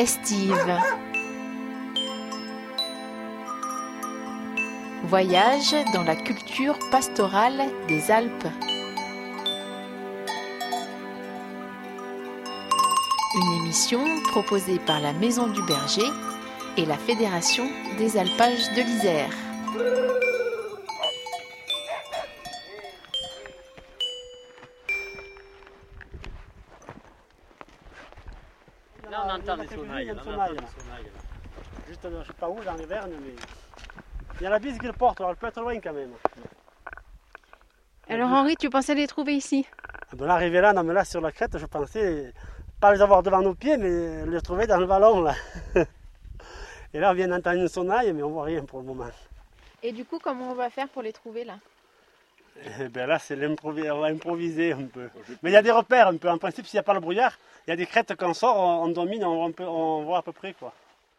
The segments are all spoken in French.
estive. Voyage dans la culture pastorale des Alpes. Une émission proposée par la Maison du Berger et la Fédération des alpages de l'Isère. Là, on entend les sonnailles. Juste, je ne sais pas où, dans les Vernes, mais il y a la bise qui le porte, alors elle peut être loin quand même. Alors Henri, tu pensais les trouver ici? De l'arrivée là, non mais là sur la crête, je pensais pas les avoir devant nos pieds, mais les trouver dans le vallon là. Et là, on vient d'entendre une sonnaille, mais on voit rien pour le moment. Et du coup, comment on va faire pour les trouver là? Et bien là, on va improviser un peu. Mais il y a des repères un peu. En principe, s'il n'y a pas le brouillard, il y a des crêtes qu'on sort, on domine, on voit à peu près quoi.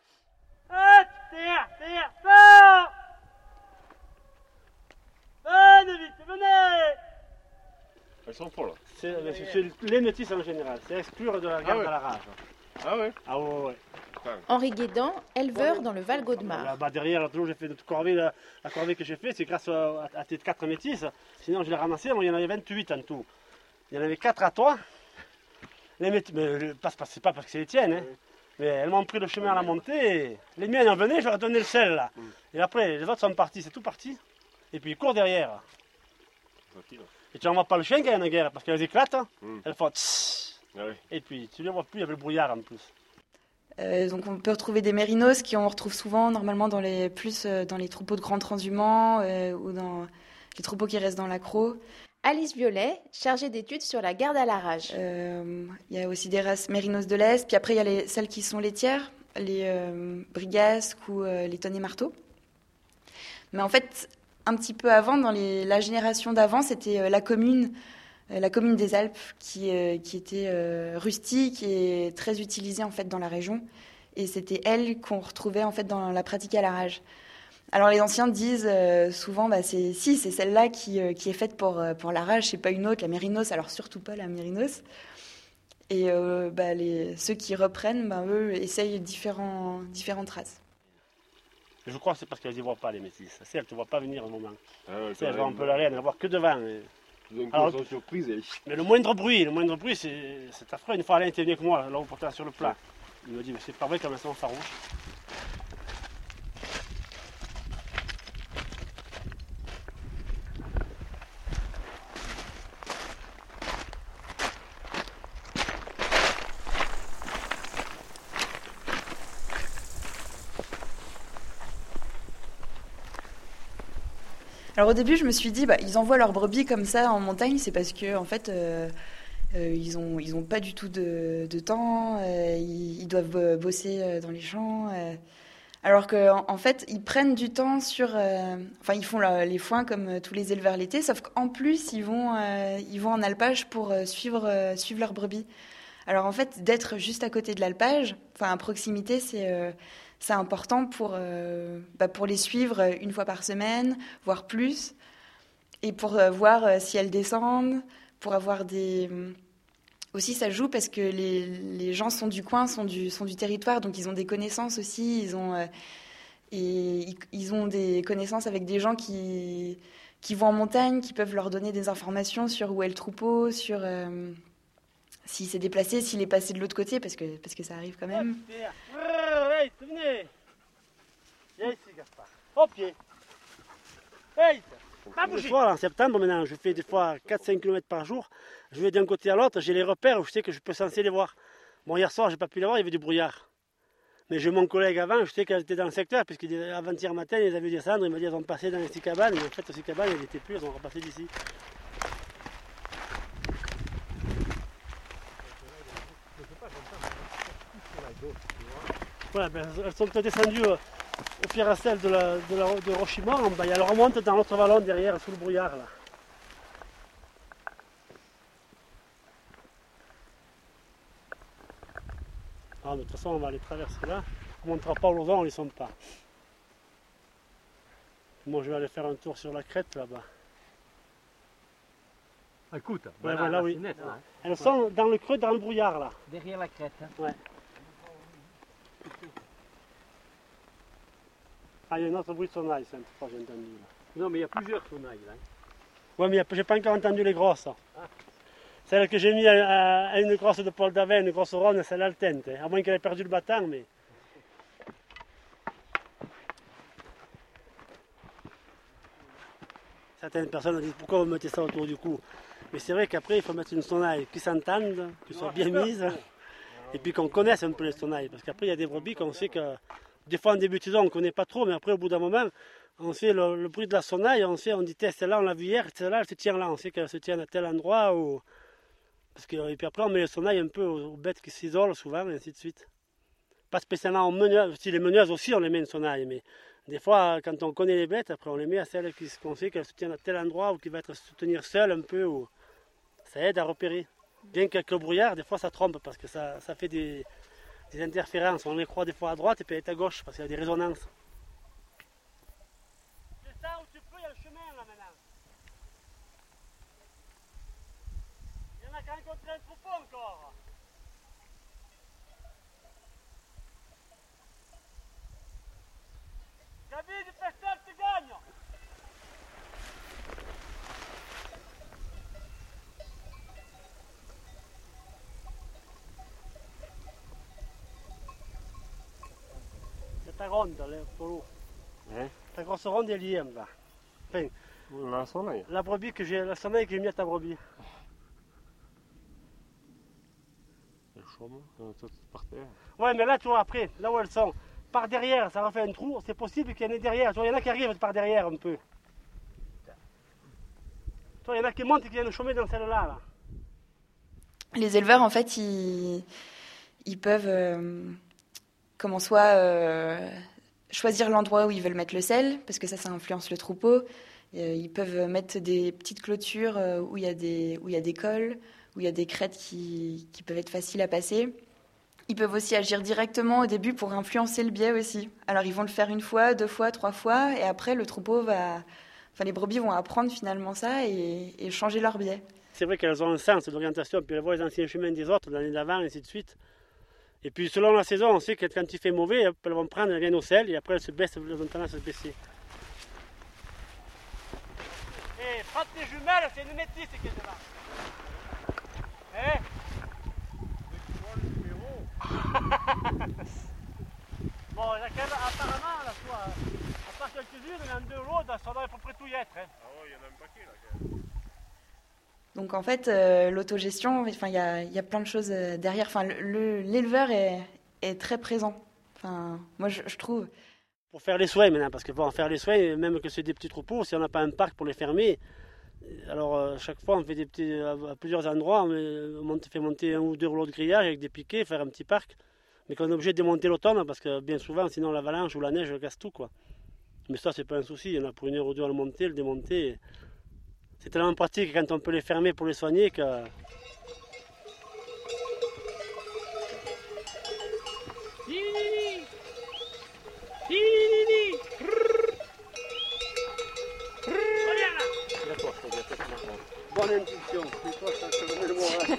Venez vite, venez! Elles sont folles. C'est les métis en général, c'est exclure de la garde à la rage. Ah ouais? Ah ouais. Henri Guédan, éleveur dans le Val-Gaudemar. Là-bas derrière, toujours j'ai fait notre corvée, la corvée que j'ai fait, c'est grâce à tes 4 métis. Sinon je l'ai ramassé, moi il y en avait 28 en tout. Il y en avait 4 à toi. Les métis, mais c'est pas parce que c'est les tiennes, hein. Mais elles m'ont pris le chemin à la montée. Les miennes en venaient, je leur ai donné le sel là. Et après, les autres sont partis, c'est tout parti. Et puis ils courent derrière. Et tu n'en vois pas le chien quand il y a une guerre, parce qu'elles éclatent. Elles font tss. Et puis tu ne les vois plus, il y avait le brouillard en plus. Donc on peut retrouver des mérinos qu'on retrouve souvent normalement dans les troupeaux de grands transhumants ou dans les troupeaux qui restent dans l'accro. Alice Violet, chargée d'études sur la garde à la rage. Il y a aussi des races mérinos de l'Est, puis après il y a celles qui sont laitières, les brigasques ou les tonnes et marteaux. Mais en fait, un petit peu avant, dans la génération d'avant, c'était la commune des Alpes qui était rustique et très utilisée en fait dans la région. Et c'était elle qu'on retrouvait en fait dans la pratique à la rage. Alors les anciens disent souvent, c'est celle-là qui est faite pour la rage, c'est pas une autre, la mérinos, alors surtout pas la mérinos. Et ceux qui reprennent, eux, essayent différentes races. Je crois que c'est parce qu'elles n'y voient pas les métis. Elles ne te voient pas venir au moment. Elles voient un peu l'arrière, elles ne voient que devant. Alors, ils sont surprises. Mais le moindre bruit, c'est affreux. Une fois Alain était venu avec moi, là on portait sur le plat. Il me dit, mais c'est pas vrai comme elles sont farouches. Alors au début, je me suis dit, ils envoient leurs brebis comme ça en montagne, c'est parce que en fait, ils ont pas du tout de temps, ils doivent bosser dans les champs. Alors qu'en fait, ils prennent du temps ils font les foins comme tous les éleveurs l'été, sauf qu'en plus, ils vont en alpage pour suivre leurs brebis. Alors en fait, d'être juste à côté de l'alpage, à proximité, c'est important pour les suivre une fois par semaine, voire plus, et pour voir si elles descendent, pour avoir des... Aussi, ça joue parce que les gens sont du coin, sont du territoire, donc ils ont des connaissances aussi, ils ont des connaissances avec des gens qui vont en montagne, qui peuvent leur donner des informations sur où est le troupeau, sur s'il s'est déplacé, s'il est passé de l'autre côté, parce que ça arrive quand même. Hey, venez. Viens ici, Gaspard. Au pied. Hey. Des fois, en septembre, maintenant, je fais des fois 4-5 km par jour. Je vais d'un côté à l'autre, j'ai les repères où je sais que je peux censé les voir. Bon, hier soir, j'ai pas pu les voir, il y avait du brouillard. Mais j'ai mon collègue avant, je sais qu'elle était dans le secteur, puisqu'avant-hier matin, ils avaient descendre, il m'a dit qu'elles ont passé dans les 6 cabanes, mais en fait, ces cabanes, elles n'étaient plus, elles ont repassé d'ici. Voilà, elles sont descendues au Pierre-Astel de Rochimont, et elles remontent dans l'autre vallon derrière, sous le brouillard. Là. Ah, mais de toute façon, on va les traverser là. On ne montera pas au Lausanne, on ne les sonde pas. Moi, je vais aller faire un tour sur la crête là-bas. Écoute, voilà, oui. Net, Elles sont dans le creux, dans le brouillard là. Derrière la crête. Ouais. Ah, il y a un autre bruit de sonnaille, c'est un peu j'ai entendu. Là. Non, mais il y a plusieurs sonnailles là. Ouais, mais j'ai pas encore entendu les grosses. Celle que j'ai mis à une grosse de Paul Davet, une grosse ronde, c'est l'altente. À moins qu'elle ait perdu le battant, mais. Certaines personnes disent pourquoi vous mettez ça autour du cou. Mais c'est vrai qu'après, il faut mettre une sonnaille qui s'entende, qui soit bien mise, et puis qu'on connaisse un peu les sonnailles. Parce qu'après, il y a des brebis qu'on sait que, des fois en début de saison, on ne connaît pas trop, mais après, au bout d'un moment, on sait le bruit de la sonnaille, on dit, celle-là, on l'a vue hier, celle-là, elle se tient là, on sait qu'elle se tient à tel endroit. Parce que, et puis après, on met les sonnailles un peu aux bêtes qui s'isolent souvent, et ainsi de suite. Pas spécialement en meneuse, si les meneuses aussi, on les met une sonnaille, mais des fois, quand on connaît les bêtes, après, on les met à celles qu'on sait qu'elles se tiennent à tel endroit ou qui va se tenir seule un peu. Ça aide à repérer. Bien qu'avec le brouillard, des fois, ça trompe parce que ça fait des interférences. On les croit des fois à droite et puis elle est à gauche parce qu'il y a des résonances. C'est ça où tu peux, il y a le chemin là maintenant. Il y en a qui ont rencontré un troupeau encore. Gabi, du festin, tu gagnes. C'est ta ronde, le polo. Ta grosse ronde est liée, là. Enfin, La sonnaille. la brebis la sonnaille que j'ai mis à ta brebis. Le chaume, tout par terre. Ouais, mais là, tu vois, après, là où elles sont, par derrière, ça refait un trou, c'est possible qu'il y en ait derrière. Tu vois, il y en a qui arrivent par derrière un peu. Tu vois, il y en a qui montent et qui viennent chômer dans celle-là. Là. Les éleveurs, en fait, ils peuvent choisir l'endroit où ils veulent mettre le sel, parce que ça influence le troupeau. Ils peuvent mettre des petites clôtures où il y a des cols, où il y a des crêtes qui peuvent être faciles à passer. Ils peuvent aussi agir directement au début pour influencer le biais aussi. Alors ils vont le faire 1 fois, 2 fois, 3 fois, et après le troupeau les brebis vont apprendre finalement ça et changer leur biais. C'est vrai qu'elles ont un sens d'orientation, puis elles voient les anciens chemins des autres, l'année d'avant, et ainsi de suite. Et puis selon la saison, on sait que quand il fait mauvais, elles vont prendre, elles viennent au sel, et après elles se baissent, elles ont tendance à se baisser. Et prends tes jumelles, c'est une métisse qui est là. Eh bon, il y a quand même, apparemment, là, tu vois, à part quelques-unes, il y en a 2 ou l'autre, ça doit à peu près tout y être. Hein. Ah ouais, il y en a un paquet là quand même. Donc en fait, l'autogestion, il y a plein de choses derrière. Enfin, l'éleveur est très présent. Enfin, moi, je trouve. Pour faire les soins maintenant, parce que pour faire les soins, même que c'est des petits troupeaux, si on n'a pas un parc pour les fermer, alors chaque fois on fait des petits, à plusieurs endroits, on fait monter 1 ou 2 rouleaux de grillage avec des piquets, faire un petit parc, mais qu'on est obligé de démonter l'automne parce que bien souvent sinon l'avalanche ou la neige casse tout quoi. Mais ça c'est pas un souci, il y en a pour 1 heure ou 2 à le monter, le démonter. C'est tellement pratique quand on peut les fermer pour les soigner que... Bonne intuition, c'est toi ça te remet le moral.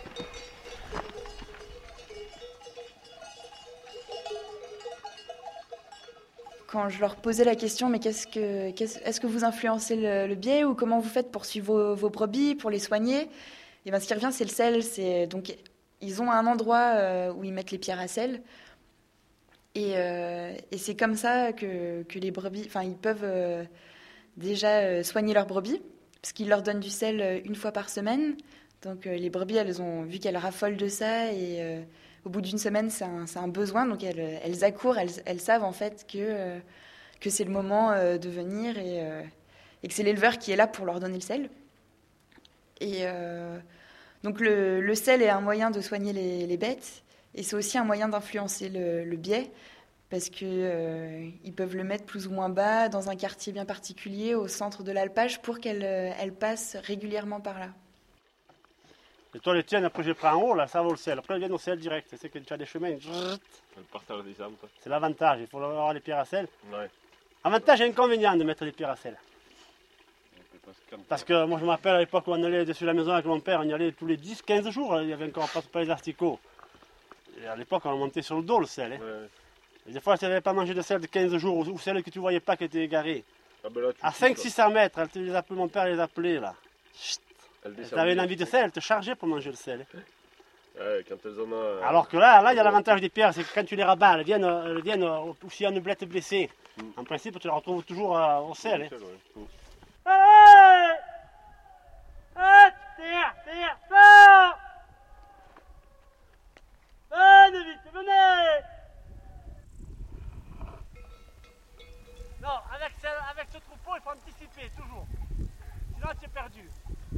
Quand je leur posais la question, mais est-ce que vous influencez le biais ou comment vous faites pour suivre vos brebis, pour les soigner? Et ben, ce qui revient, c'est le sel. Donc, ils ont un endroit où ils mettent les pierres à sel. Et c'est comme ça que les brebis, ils peuvent déjà soigner leurs brebis, parce qu'ils leur donnent du sel 1 fois par semaine. Donc les brebis, elles ont vu qu'elles raffolent de ça et au bout d'1 semaine, c'est un besoin. Donc elles accourent, elles savent en fait que c'est le moment de venir et que c'est l'éleveur qui est là pour leur donner le sel. Et donc le sel est un moyen de soigner les bêtes et c'est aussi un moyen d'influencer le biais. Parce qu'ils peuvent le mettre plus ou moins bas, dans un quartier bien particulier, au centre de l'alpage, pour qu'elle passe régulièrement par là. Et toi, les tiennes, après j'ai pris en haut, là, ça vaut le sel. Après, elles viennent au sel direct. C'est que tu as des chemins. Le partage des arbres. C'est l'avantage, il faut avoir les pierres à sel. Ouais. Avantage et inconvénient de mettre des pierres à sel. Parce que moi, je me rappelle à l'époque où on allait dessus la maison avec mon père, on y allait tous les 10-15 jours, il y avait encore pas les asticots. Et à l'époque, on montait sur le dos le sel. Hein. Ouais. Des fois, si elle n'avait pas mangé de sel de 15 jours, ou celle que tu ne voyais pas qui était égarée. Ah ben là, tu À le sais, 500-600 mètres, mon père les appelait là. Chut. elles Si descendent tu avais une bien. envie de sel, elle te chargeait pour manger le sel. Ouais, quand elles en ont. Alors que là, il y a l'avantage des pierres, c'est que quand tu les rabats, elles viennent ou s'il y a une blette blessée. En principe, tu la retrouves toujours au sel. Hein. Ouais. Allez! Terre, fort! Venez vite, venez! Non, avec ce troupeau, il faut anticiper, toujours. Sinon, tu es perdu.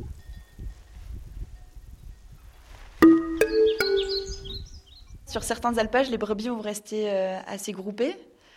Sur certains alpages, les brebis vont rester assez groupées.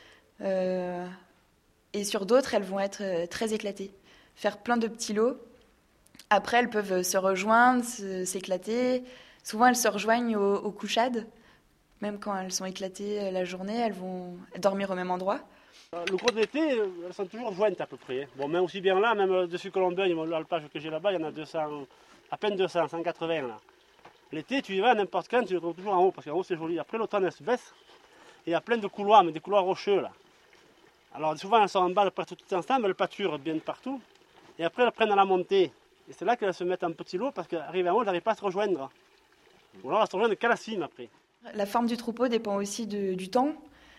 Et sur d'autres, elles vont être très éclatées. Faire plein de petits lots. Après, elles peuvent se rejoindre, s'éclater. Souvent, elles se rejoignent aux couchades. Même quand elles sont éclatées la journée, elles vont dormir au même endroit. Le gros de l'été, elles sont toujours jointes à peu près. Bon, même aussi bien là, même dessus Colombeuil, l'alpage que j'ai là-bas, il y en a 200, à peine 200, 180 là. L'été, tu y vas n'importe quand, tu les trouves toujours en haut, parce qu'en haut c'est joli. Après l'automne, elles se baissent, et il y a plein de couloirs, mais des couloirs rocheux là. Alors souvent elles sont en bas, elles partent toutes ensemble, elles pâturent bien de partout, et après elles prennent à la montée. Et c'est là qu'elles se mettent en petit lot, parce qu'arrivées en haut, elles n'arrivent pas à se rejoindre. Ou alors elles se rejoignent qu'à la cime après. La forme du troupeau dépend aussi du temps.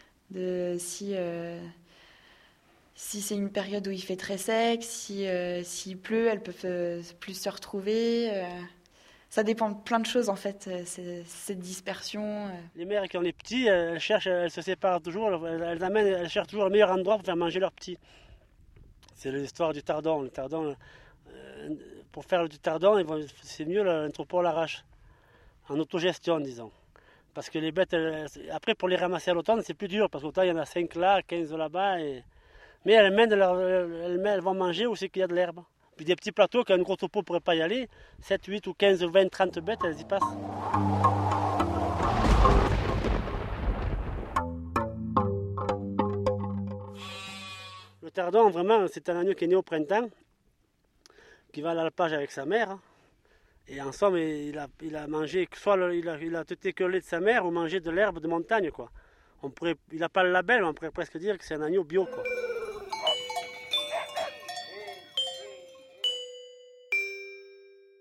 Si c'est une période où il fait très sec, s'il pleut, elles peuvent plus se retrouver. Ça dépend de plein de choses en fait, cette dispersion. Les mères qui ont les petits, elles se séparent toujours, elles cherchent toujours le meilleur endroit pour faire manger leurs petits. C'est l'histoire du tardon. Le tardon, pour faire du tardon, c'est mieux un troupeau à l'arrache, en autogestion disons. Parce que les bêtes, après pour les ramasser à l'automne, c'est plus dur, parce qu'automne il y en a 5 là, 15 là-bas. Mais elles vont manger où c'est qu'il y a de l'herbe. Puis des petits plateaux qu'un gros troupeau ne pourrait pas y aller, 7, 8 ou 15, 20, 30 bêtes, elles y passent. Le tardon, vraiment, c'est un agneau qui est né au printemps, qui va à l'alpage avec sa mère. Et en somme, il a mangé, soit il a têté que le lait de sa mère ou mangé de l'herbe de montagne, quoi. Il n'a pas le label, mais on pourrait presque dire que c'est un agneau bio, quoi.